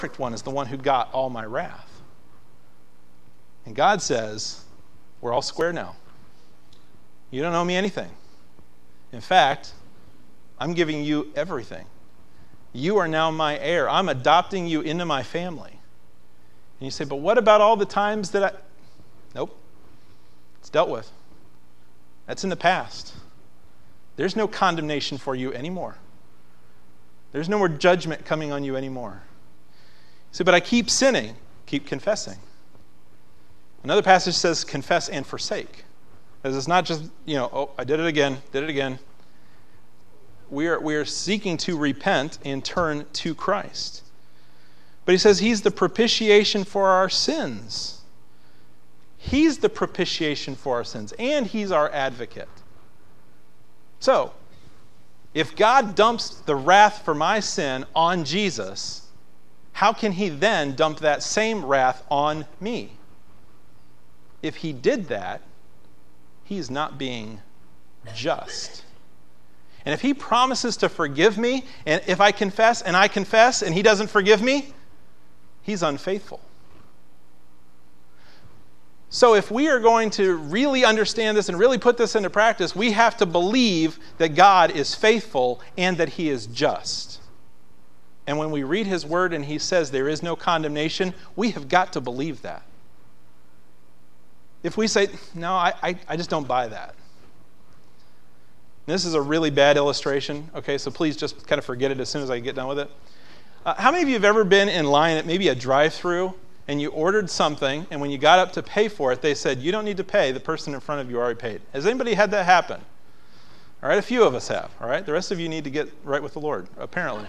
perfect one is the one who got all my wrath. And God says, we're all square now. You don't owe me anything. In fact, I'm giving you everything. You are now my heir. I'm adopting you into my family. And you say, but what about all the times that Nope. It's dealt with. That's in the past. There's no condemnation for you anymore. There's no more judgment coming on you anymore. You say, but I keep sinning. Keep confessing. Another passage says, confess and forsake. Because it's not just, I did it again. We are seeking to repent and turn to Christ. But he says he's the propitiation for our sins. He's the propitiation for our sins, and he's our advocate. So, if God dumps the wrath for my sin on Jesus, how can he then dump that same wrath on me? If he did that, he is not being just. And if he promises to forgive me, and if I confess and he doesn't forgive me, he's unfaithful. So if we are going to really understand this and really put this into practice, we have to believe that God is faithful and that he is just. And when we read his word and he says there is no condemnation, we have got to believe that. If we say, no, I just don't buy that. This is a really bad illustration, okay, so please just kind of forget it as soon as I get done with it. How many of you have ever been in line at maybe a drive-thru and you ordered something, and when you got up to pay for it, they said, you don't need to pay, the person in front of you already paid? Has anybody had that happen? All right, a few of us have, all right? The rest of you need to get right with the Lord, apparently.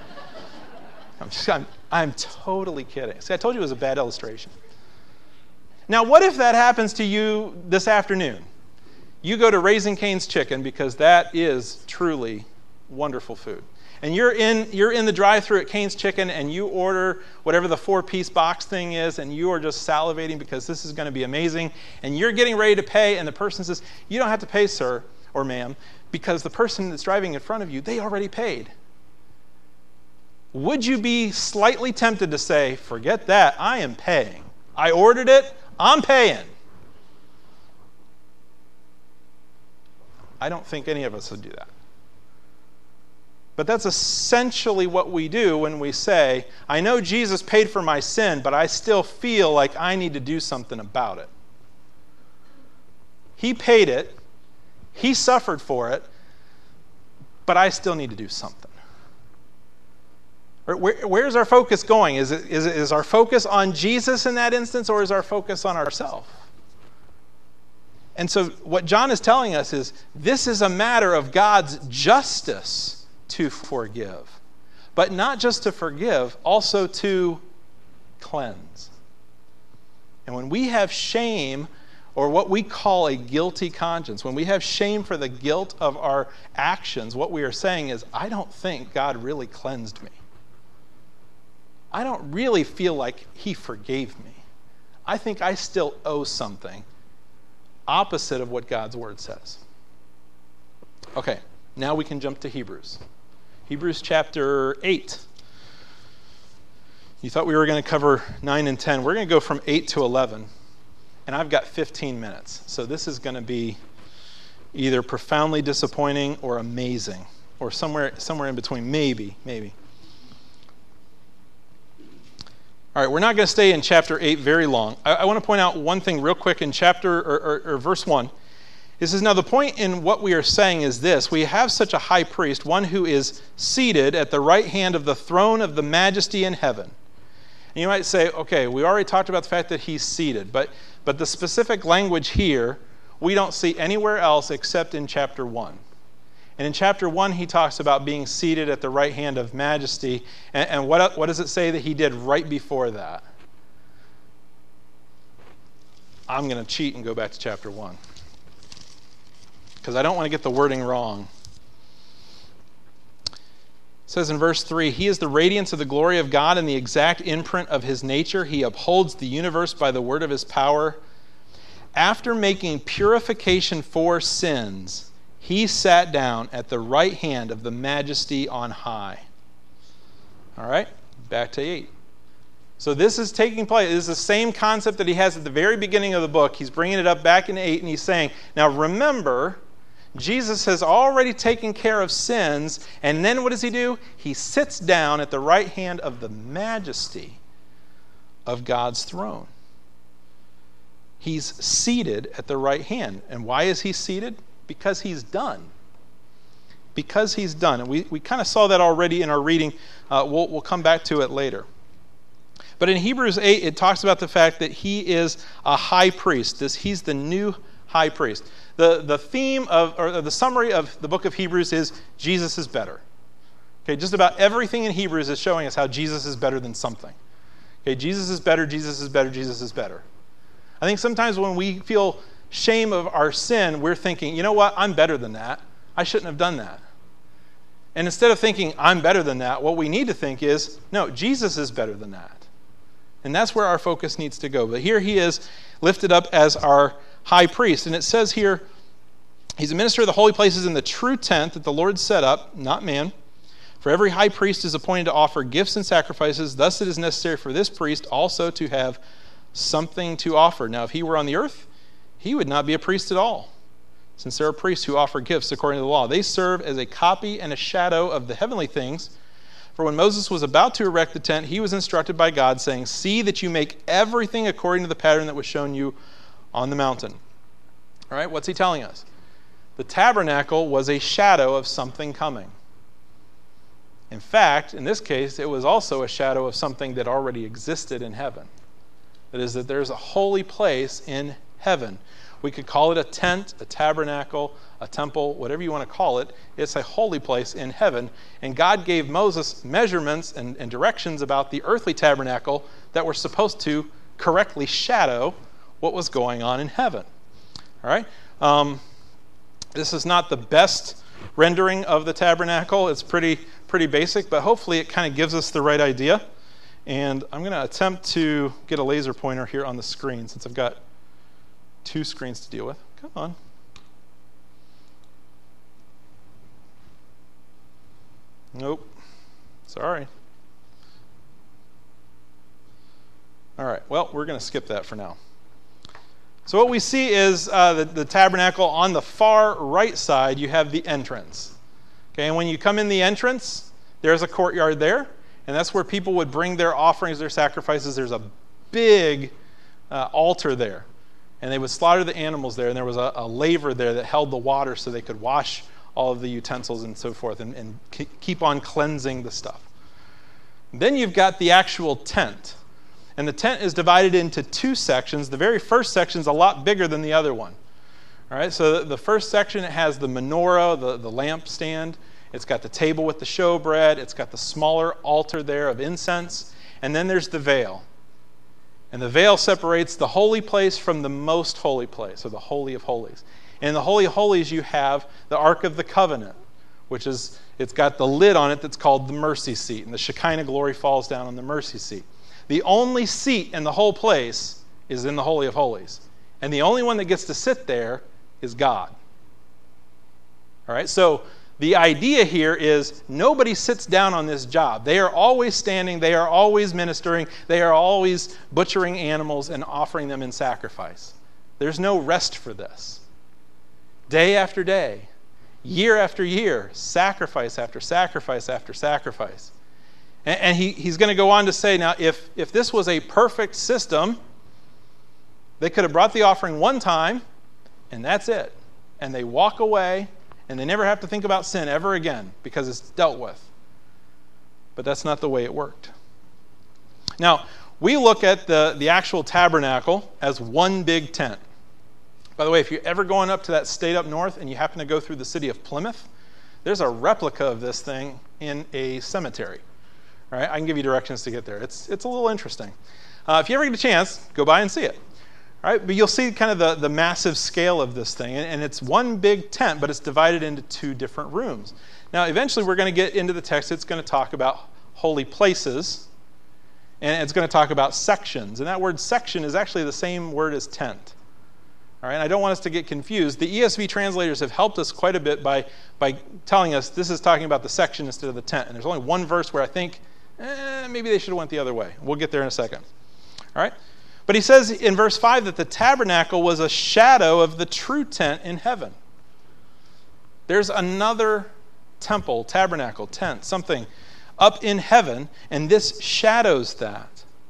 I'm totally kidding. See, I told you it was a bad illustration. Now, what if that happens to you this afternoon? You go to Raising Cane's Chicken because that is truly wonderful food. And you're in the drive-thru at Cane's Chicken and you order whatever the 4-piece box thing is and you are just salivating because this is going to be amazing. And you're getting ready to pay and the person says, you don't have to pay, sir or ma'am, because the person that's driving in front of you, they already paid. Would you be slightly tempted to say, forget that, I am paying. I ordered it, I'm paying. I don't think any of us would do that. But that's essentially what we do when we say, I know Jesus paid for my sin, but I still feel like I need to do something about it. He paid it, he suffered for it, but I still need to do something. Where's our focus going? Is our focus on Jesus in that instance, or is our focus on ourselves? And so what John is telling us is this is a matter of God's justice to forgive. But not just to forgive, also to cleanse. And when we have shame, or what we call a guilty conscience, when we have shame for the guilt of our actions, what we are saying is, I don't think God really cleansed me. I don't really feel like he forgave me. I think I still owe something opposite of what God's word says. Okay, now we can jump to Hebrews. Hebrews chapter 8. You thought we were going to cover 9 and 10. We're going to go from 8 to 11. And I've got 15 minutes. So this is going to be either profoundly disappointing or amazing. Or somewhere in between. Maybe. All right, we're not going to stay in chapter 8 very long. I want to point out one thing real quick in chapter or verse 1. It says, now the point in what we are saying is this: we have such a high priest, one who is seated at the right hand of the throne of the majesty in heaven. And you might say, okay, we already talked about the fact that he's seated, but the specific language here we don't see anywhere else except in chapter 1. And in chapter 1, he talks about being seated at the right hand of majesty. And what does it say that he did right before that? I'm going to cheat and go back to chapter 1. Because I don't want to get the wording wrong. It says in verse 3, he is the radiance of the glory of God and the exact imprint of his nature. He upholds the universe by the word of his power. After making purification for sins, he sat down at the right hand of the majesty on high. All right, back to 8. So this is taking place. This is the same concept that he has at the very beginning of the book. He's bringing it up back in 8, and he's saying, now remember, Jesus has already taken care of sins, and then what does he do? He sits down at the right hand of the majesty of God's throne. He's seated at the right hand. And why is he seated? Because he's done. Because he's done. And we kind of saw that already in our reading. We'll come back to it later. But in Hebrews 8, it talks about the fact that he is a high priest. He's the new high priest. The theme or the summary of the book of Hebrews is Jesus is better. Okay, just about everything in Hebrews is showing us how Jesus is better than something. Okay, Jesus is better, Jesus is better, Jesus is better. I think sometimes when we feel shame of our sin, we're thinking, you know what, I'm better than that. I shouldn't have done that. And instead of thinking, I'm better than that, what we need to think is, no, Jesus is better than that. And that's where our focus needs to go. But here he is lifted up as our high priest. And it says here, he's a minister of the holy places in the true tent that the Lord set up, not man. For every high priest is appointed to offer gifts and sacrifices. Thus it is necessary for this priest also to have something to offer. Now, if he were on the earth, he would not be a priest at all, since there are priests who offer gifts according to the law. They serve as a copy and a shadow of the heavenly things. For when Moses was about to erect the tent, he was instructed by God, saying, see that you make everything according to the pattern that was shown you on the mountain. All right, what's he telling us? The tabernacle was a shadow of something coming. In fact, in this case, it was also a shadow of something that already existed in heaven. That is, that there's a holy place in heaven. We could call it a tent, a tabernacle, a temple, whatever you want to call it. It's a holy place in heaven. And God gave Moses measurements and directions about the earthly tabernacle that were supposed to correctly shadow what was going on in heaven. All right? This is not the best rendering of the tabernacle. It's pretty basic, but hopefully it kind of gives us the right idea. And I'm going to attempt to get a laser pointer here on the screen since I've got 2 screens to deal with. Come on. Nope. Sorry. All right. Well, we're going to skip that for now. So what we see is the tabernacle. On the far right side, you have the entrance. Okay, and when you come in the entrance, there's a courtyard there, and that's where people would bring their offerings, their sacrifices. There's a big altar there, and they would slaughter the animals there, and there was a laver there that held the water so they could wash all of the utensils and so forth and keep on cleansing the stuff. Then you've got the actual tent. And the tent is divided into 2 sections. The very first section is a lot bigger than the other one. All right, so the first section, it has the menorah, the lampstand. It's got the table with the showbread. It's got the smaller altar there of incense. And then there's the veil. And the veil separates the holy place from the most holy place, or the Holy of Holies. And in the Holy of Holies, you have the Ark of the Covenant, which is, it's got the lid on it that's called the mercy seat. And the Shekinah glory falls down on the mercy seat. The only seat in the whole place is in the Holy of Holies. And the only one that gets to sit there is God. All right, so the idea here is nobody sits down on this job. They are always standing, they are always ministering, they are always butchering animals and offering them in sacrifice. There's no rest for this. Day after day, year after year, sacrifice after sacrifice after sacrifice. And he's going to go on to say, now, if this was a perfect system, they could have brought the offering one time, and that's it. And they walk away, and they never have to think about sin ever again because it's dealt with. But that's not the way it worked. Now, we look at the actual tabernacle as one big tent. By the way, if you're ever going up to that state up north and you happen to go through the city of Plymouth, there's a replica of this thing in a cemetery. All right, I can give you directions to get there. It's a little interesting. If you ever get a chance, go by and see it. All right, but you'll see kind of the massive scale of this thing. And it's one big tent, but it's divided into 2 different rooms. Now, eventually, we're going to get into the text. It's going to talk about holy places, and it's going to talk about sections. And that word section is actually the same word as tent. All right, and I don't want us to get confused. The ESV translators have helped us quite a bit by telling us this is talking about the section instead of the tent. And there's only one verse where I think maybe they should have went the other way. We'll get there in a second. All right? But he says in verse 5 that the tabernacle was a shadow of the true tent in heaven. There's another temple, tabernacle, tent, something up in heaven, and this shadows that.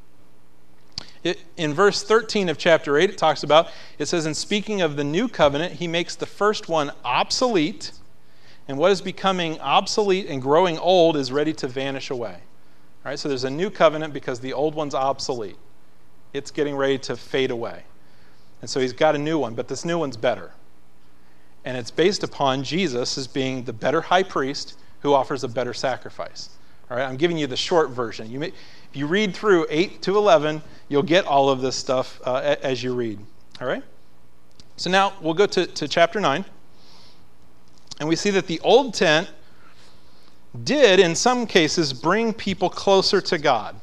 In verse 13 of chapter 8, it says, in speaking of the new covenant, he makes the first one obsolete, and what is becoming obsolete and growing old is ready to vanish away. All right, so there's a new covenant because the old one's obsolete. It's getting ready to fade away. And so he's got a new one, but this new one's better. And it's based upon Jesus as being the better high priest who offers a better sacrifice. All right, I'm giving you the short version. If you read through 8 to 11, you'll get all of this stuff as you read. All right? So now we'll go to chapter 9. And we see that the old tent did, in some cases, bring people closer to God.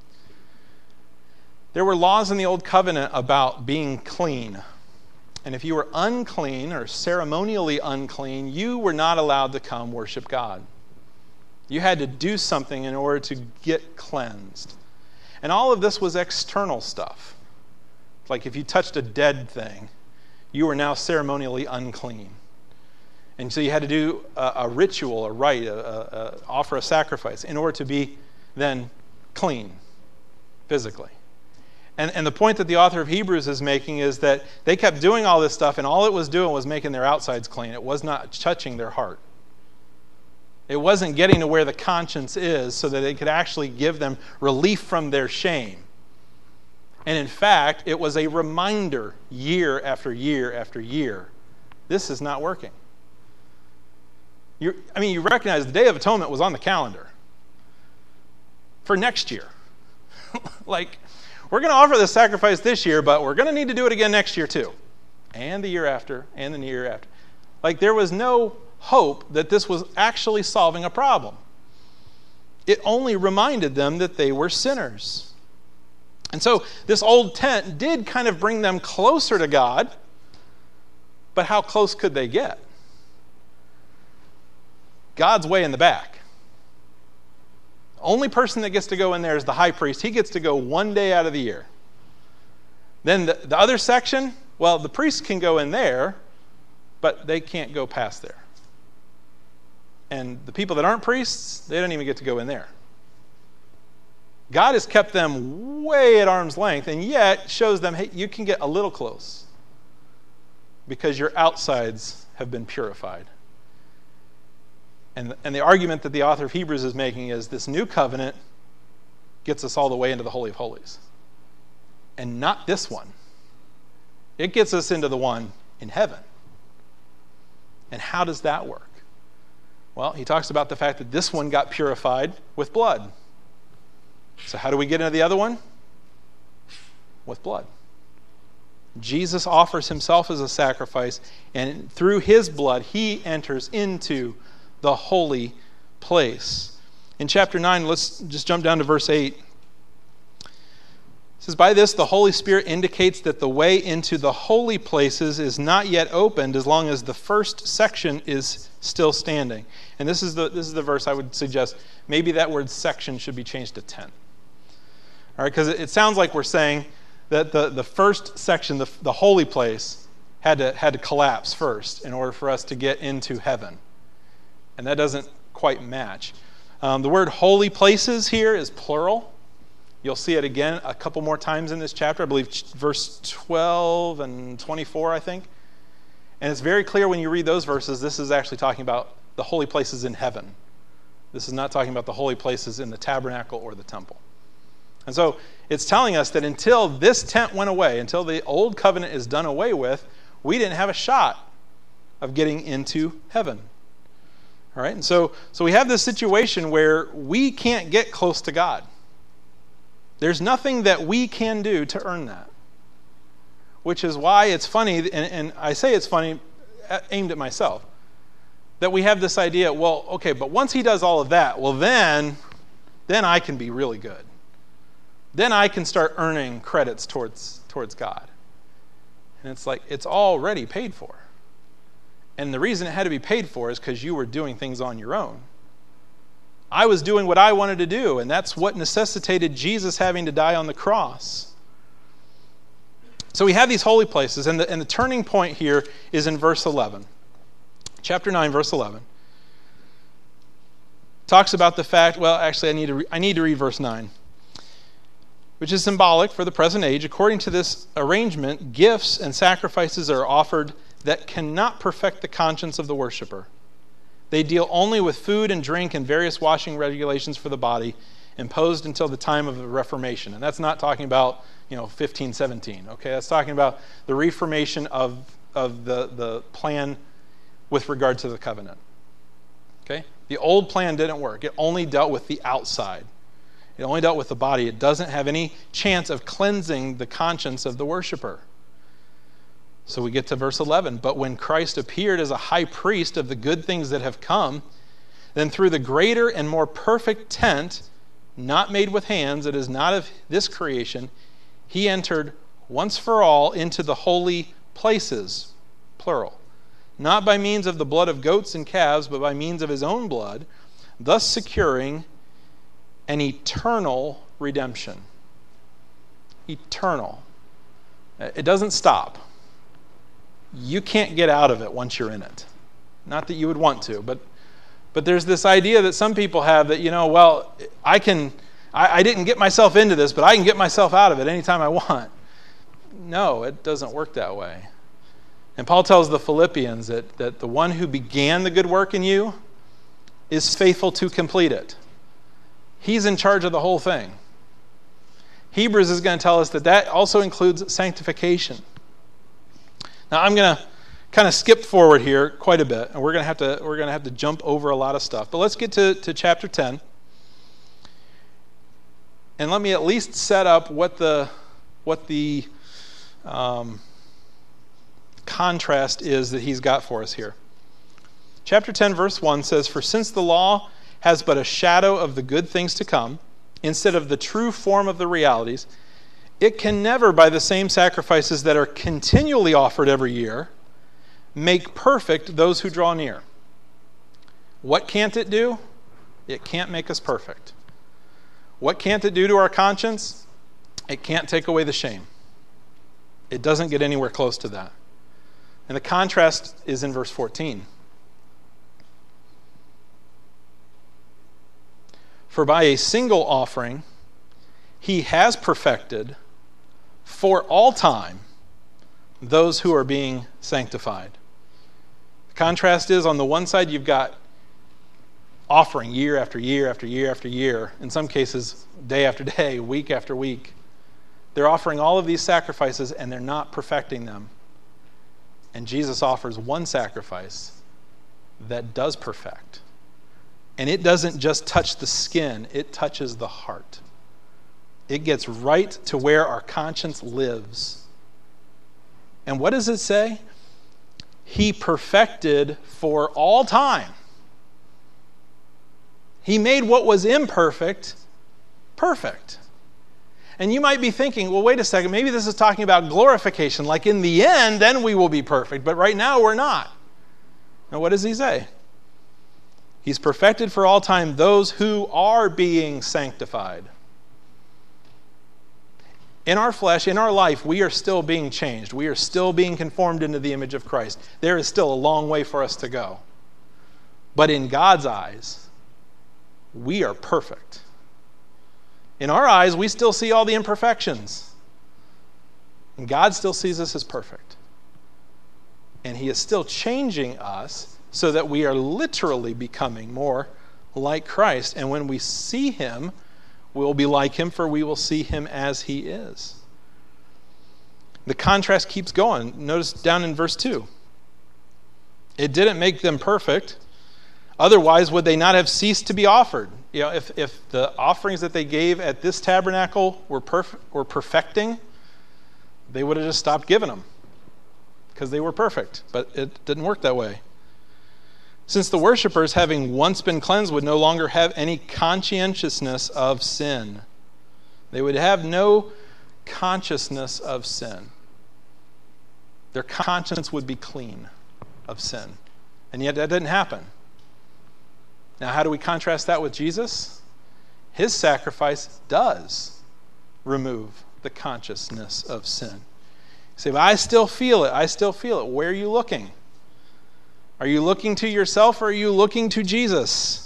There were laws in the Old Covenant about being clean. And if you were unclean or ceremonially unclean, you were not allowed to come worship God. You had to do something in order to get cleansed. And all of this was external stuff. Like if you touched a dead thing, you were now ceremonially unclean. And so you had to do a ritual, a rite, offer a sacrifice in order to be then clean physically. And the point that the author of Hebrews is making is that they kept doing all this stuff, and all it was doing was making their outsides clean. It was not touching their heart. It wasn't getting to where the conscience is so that it could actually give them relief from their shame. And in fact, it was a reminder year after year after year. This is not working. You recognize the Day of Atonement was on the calendar for next year. We're going to offer this sacrifice this year, but we're going to need to do it again next year too. And the year after, and the year after. There was no hope that this was actually solving a problem. It only reminded them that they were sinners. And so this old tent did kind of bring them closer to God, but how close could they get? God's way in the back. The only person that gets to go in there is the high priest. He gets to go one day out of the year. Then the other section, well, the priests can go in there, but they can't go past there. And the people that aren't priests, they don't even get to go in there. God has kept them way at arm's length, and yet shows them, hey, you can get a little close because your outsides have been purified. And the argument that the author of Hebrews is making is this new covenant gets us all the way into the Holy of Holies. And not this one. It gets us into the one in heaven. And how does that work? Well, he talks about the fact that this one got purified with blood. So how do we get into the other one? With blood. Jesus offers himself as a sacrifice, and through his blood, he enters into the holy place. In chapter 9, let's just jump down to verse 8. It says, by this the Holy Spirit indicates that the way into the holy places is not yet opened as long as the first section is still standing. And this is the verse I would suggest. Maybe that word section should be changed to tent. All right, because it sounds like we're saying that the first section, the holy place, had to collapse first in order for us to get into heaven. And that doesn't quite match. The word holy places here is plural. You'll see it again a couple more times in this chapter. I believe verse 12 and 24, I think. And it's very clear when you read those verses, this is actually talking about the holy places in heaven. This is not talking about the holy places in the tabernacle or the temple. And so it's telling us that until this tent went away, until the old covenant is done away with, we didn't have a shot of getting into heaven. All right, and so we have this situation where we can't get close to God. There's nothing that we can do to earn that. Which is why it's funny, and I say it's funny, aimed at myself, that we have this idea, well, okay, but once he does all of that, well then I can be really good. Then I can start earning credits towards God. And it's like, it's already paid for. And the reason it had to be paid for is because you were doing things on your own. I was doing what I wanted to do, and that's what necessitated Jesus having to die on the cross. So we have these holy places, and the turning point here is in verse 11. Chapter 9, verse 11. Talks about the fact, well, actually I need to read verse 9, which is symbolic for the present age. According to this arrangement, gifts and sacrifices are offered that cannot perfect the conscience of the worshiper. They deal only with food and drink and various washing regulations for the body imposed until the time of the Reformation. And that's not talking about 1517. Okay, that's talking about the reformation of the plan with regard to the covenant. Okay, the old plan didn't work. It only dealt with the outside. It only dealt with the body. It doesn't have any chance of cleansing the conscience of the worshiper. So we get to verse 11. But when Christ appeared as a high priest of the good things that have come, then through the greater and more perfect tent, not made with hands, it is not of this creation, he entered once for all into the holy places, plural, not by means of the blood of goats and calves, but by means of his own blood, thus securing an eternal redemption. Eternal. It doesn't stop. You can't get out of it once you're in it. Not that you would want to, but there's this idea that some people have that, I didn't get myself into this, but I can get myself out of it anytime I want. No, it doesn't work that way. And Paul tells the Philippians that the one who began the good work in you is faithful to complete it. He's in charge of the whole thing. Hebrews is going to tell us that also includes sanctification. Now I'm going to kind of skip forward here quite a bit, and we're going to have to jump over a lot of stuff. But let's get to chapter 10, and let me at least set up what the contrast is that he's got for us here. Chapter 10, verse 1 says, "For since the law has but a shadow of the good things to come, instead of the true form of the realities, it can never, by the same sacrifices that are continually offered every year, make perfect those who draw near." What can't it do? It can't make us perfect. What can't it do to our conscience? It can't take away the shame. It doesn't get anywhere close to that. And the contrast is in verse 14. "For by a single offering he has perfected for all time those who are being sanctified." The contrast is, on the one side you've got offering year after year after year after year, in some cases day after day, week after week. They're offering all of these sacrifices and they're not perfecting them. And Jesus offers one sacrifice that does perfect. And it doesn't just touch the skin, it touches the heart. It gets right to where our conscience lives. And what does it say? He perfected for all time. He made what was imperfect perfect. And you might be thinking, well, wait a second, maybe this is talking about glorification. Like in the end, then we will be perfect. But right now, we're not. Now, what does he say? He's perfected for all time those who are being sanctified. In our flesh, in our life, we are still being changed. We are still being conformed into the image of Christ. There is still a long way for us to go. But in God's eyes, we are perfect. In our eyes, we still see all the imperfections. And God still sees us as perfect. And he is still changing us so that we are literally becoming more like Christ. And when we see him, we'll be like him, for we will see him as he is. The contrast keeps going. Notice down in verse 2. It didn't make them perfect. Otherwise, would they not have ceased to be offered? If the offerings that they gave at this tabernacle were perfecting, they would have just stopped giving them because they were perfect. But it didn't work that way. Since the worshipers, having once been cleansed, would no longer have any conscientiousness of sin. They would have no consciousness of sin. Their conscience would be clean of sin. And yet that didn't happen. Now, how do we contrast that with Jesus? His sacrifice does remove the consciousness of sin. You say, but I still feel it. I still feel it. Where are you looking? Are you looking to yourself or are you looking to Jesus?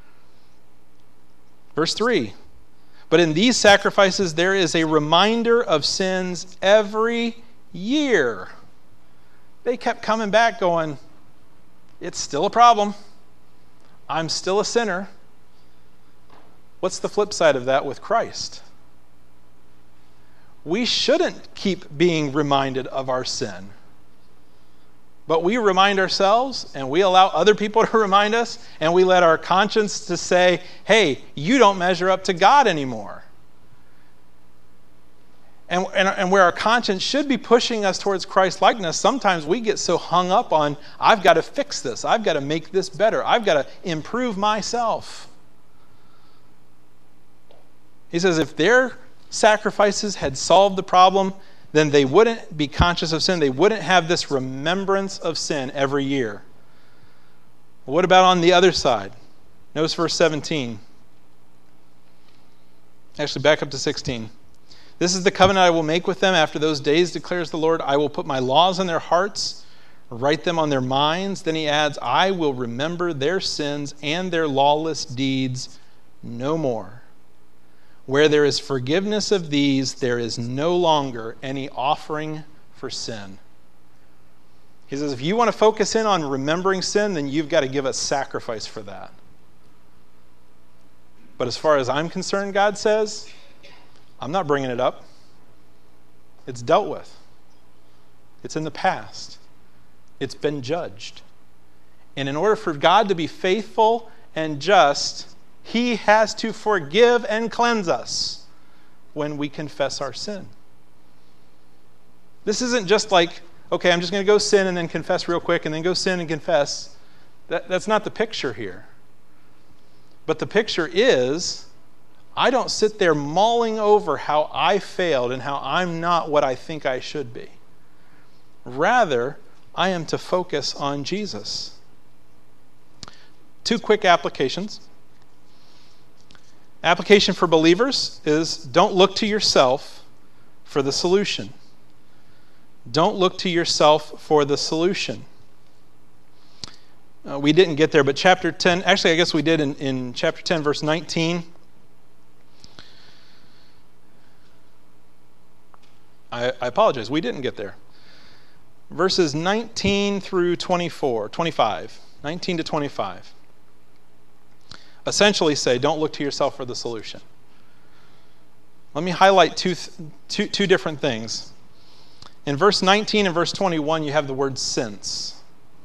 Verse 3. But in these sacrifices there is a reminder of sins every year. They kept coming back going, it's still a problem. I'm still a sinner. What's the flip side of that with Christ? We shouldn't keep being reminded of our sin. But we remind ourselves, and we allow other people to remind us, and we let our conscience to say, hey, you don't measure up to God anymore. And where our conscience should be pushing us towards Christ-likeness, sometimes we get so hung up on, I've got to fix this, I've got to make this better, I've got to improve myself. He says if their sacrifices had solved the problem, then they wouldn't be conscious of sin. They wouldn't have this remembrance of sin every year. What about on the other side? Notice verse 17. Actually, back up to 16. This is the covenant I will make with them after those days, declares the Lord. I will put my laws in their hearts, write them on their minds. Then he adds, I will remember their sins and their lawless deeds no more. Where there is forgiveness of these, there is no longer any offering for sin. He says, if you want to focus in on remembering sin, then you've got to give a sacrifice for that. But as far as I'm concerned, God says, I'm not bringing it up. It's dealt with. It's in the past. It's been judged. And in order for God to be faithful and just, he has to forgive and cleanse us when we confess our sin. This isn't just like, okay, I'm just going to go sin and then confess real quick and then go sin and confess. That's not the picture here. But the picture is, I don't sit there mulling over how I failed and how I'm not what I think I should be. Rather, I am to focus on Jesus. 2 quick applications. Application for believers is don't look to yourself for the solution. Don't look to yourself for the solution. We didn't get there, but chapter 10, actually I guess we did in chapter 10, verse 19. I apologize, we didn't get there. Verses 19 through 25, 19 to 25. Essentially say, don't look to yourself for the solution. Let me highlight two different things. In verse 19 and verse 21, you have the word since.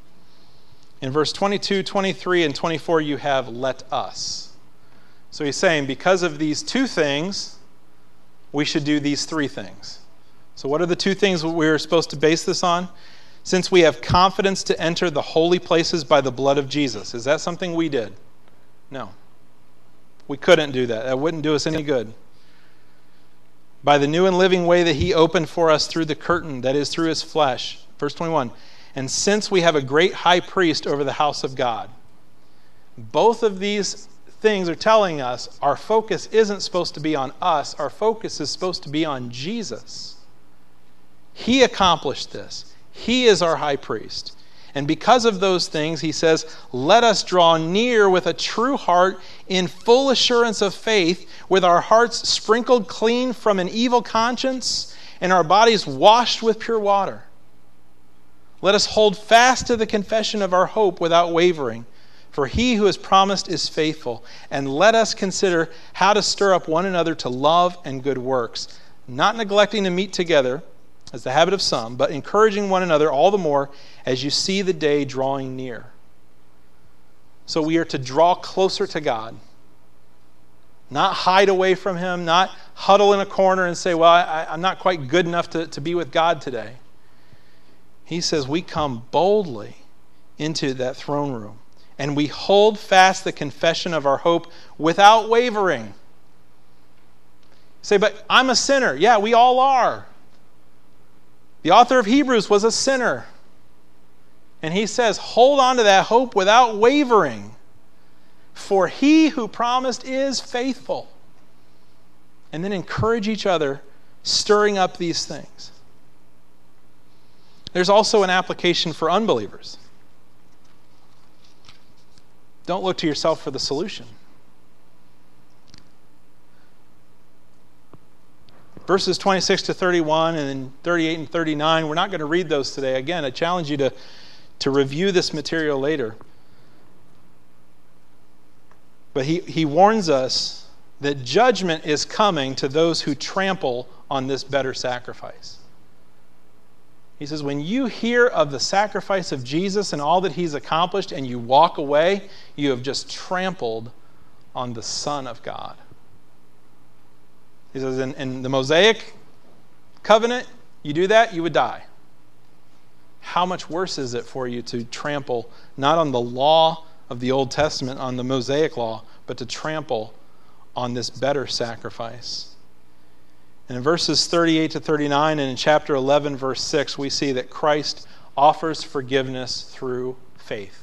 In verse 22, 23, and 24, you have let us. So he's saying, because of these 2 things, we should do these 3 things. So what are the 2 things we're supposed to base this on? Since we have confidence to enter the holy places by the blood of Jesus. Is that something we did? No. We couldn't do that. That wouldn't do us any good. By the new and living way that he opened for us through the curtain, that is through his flesh. Verse 21. And since we have a great high priest over the house of God. Both of these things are telling us our focus isn't supposed to be on us. Our focus is supposed to be on Jesus. He accomplished this. He is our high priest. And because of those things, he says, let us draw near with a true heart in full assurance of faith, with our hearts sprinkled clean from an evil conscience and our bodies washed with pure water. Let us hold fast to the confession of our hope without wavering, for he who has promised is faithful. And let us consider how to stir up one another to love and good works, not neglecting to meet together, as the habit of some, but encouraging one another all the more as you see the day drawing near. So we are to draw closer to God. Not hide away from him, not huddle in a corner and say, well, I'm not quite good enough to be with God today. He says we come boldly into that throne room and we hold fast the confession of our hope without wavering. Say, but I'm a sinner. Yeah, we all are. The author of Hebrews was a sinner. And he says, hold on to that hope without wavering. for he who promised is faithful. And then encourage each other, stirring up these things. There's also an application for unbelievers. Don't look to yourself for the solution. Verses 26 to 31 and then 38 and 39, we're not going to read those today. Again, I challenge you to review this material later. But he warns us that judgment is coming to those who trample on this better sacrifice. He says, when you hear of the sacrifice of Jesus and all that he's accomplished and you walk away, you have just trampled on the Son of God. He says, in the Mosaic covenant, you do that, you would die. How much worse is it for you to trample not on the law of the Old Testament, on the Mosaic law, but to trample on this better sacrifice? And in verses 38 to 39 and in chapter 11, verse 6, we see that Christ offers forgiveness through faith.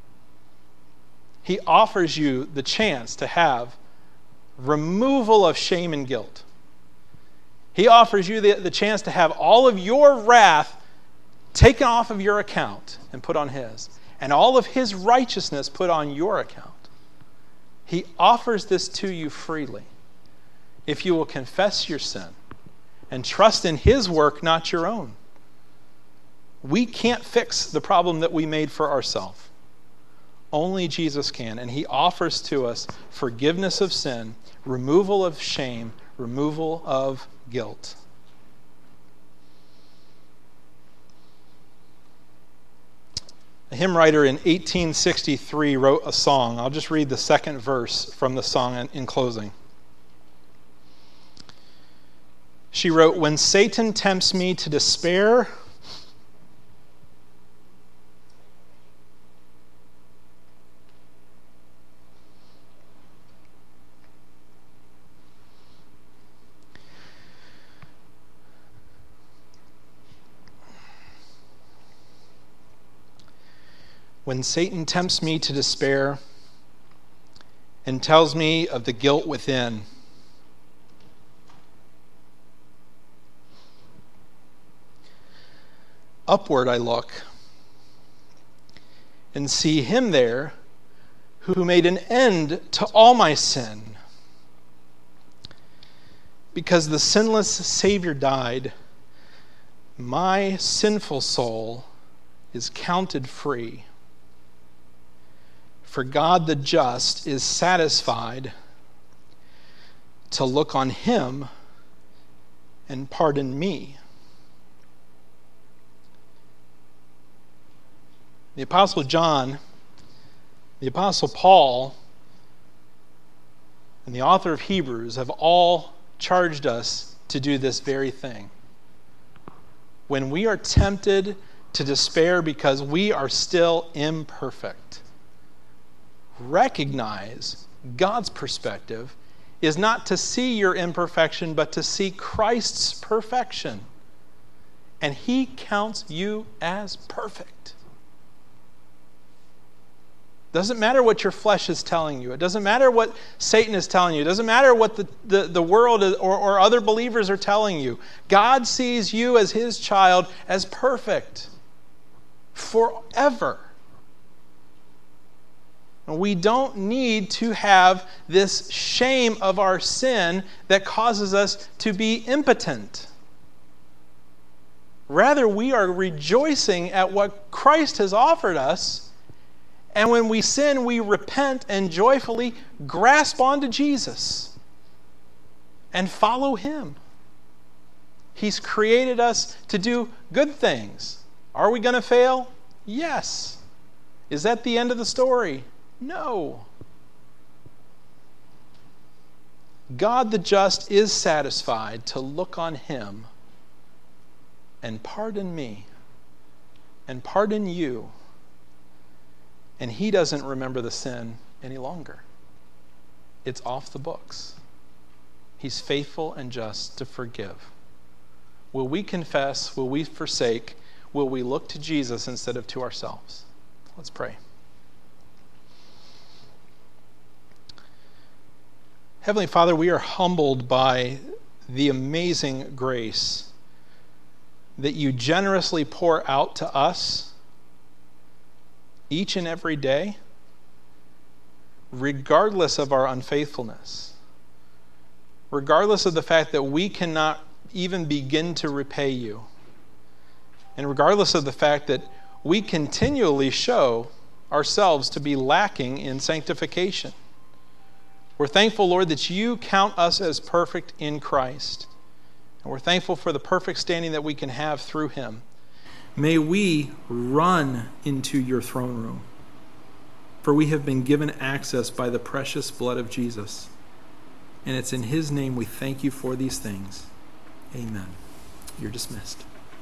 He offers you the chance to have removal of shame and guilt. He offers you the chance to have all of your wrath taken off of your account and put on his, and all of his righteousness put on your account. He offers this to you freely if you will confess your sin and trust in his work, not your own. We can't fix the problem that we made for ourselves. Only Jesus can, and he offers to us forgiveness of sin, removal of shame, removal of guilt. A hymn writer in 1863 wrote a song. I'll just read the second verse from the song in closing. She wrote, "When Satan tempts me to despair, when Satan tempts me to despair and tells me of the guilt within, upward I look and see him there who made an end to all my sin. Because the sinless Savior died, my sinful soul is counted free. For God the just is satisfied to look on him and pardon me." The Apostle John, the Apostle Paul, and the author of Hebrews have all charged us to do this very thing. When we are tempted to despair because we are still imperfect, recognize God's perspective is not to see your imperfection, but to see Christ's perfection. And he counts you as perfect. Doesn't matter what your flesh is telling you. It doesn't matter what Satan is telling you. It doesn't matter what the world or other believers are telling you. God sees you as his child as perfect forever. We don't need to have this shame of our sin that causes us to be impotent. Rather, we are rejoicing at what Christ has offered us. And when we sin, we repent and joyfully grasp onto Jesus and follow him. He's created us to do good things. Are we going to fail? Yes. Is that the end of the story? No. God the just is satisfied to look on him and pardon me and pardon you. And he doesn't remember the sin any longer. It's off the books. He's faithful and just to forgive. Will we confess? Will we forsake? Will we look to Jesus instead of to ourselves? Let's pray. Heavenly Father, we are humbled by the amazing grace that you generously pour out to us each and every day, regardless of our unfaithfulness, regardless of the fact that we cannot even begin to repay you, and regardless of the fact that we continually show ourselves to be lacking in sanctification. We're thankful, Lord, that you count us as perfect in Christ. And we're thankful for the perfect standing that we can have through him. May we run into your throne room, for we have been given access by the precious blood of Jesus. And it's in his name we thank you for these things. Amen. You're dismissed.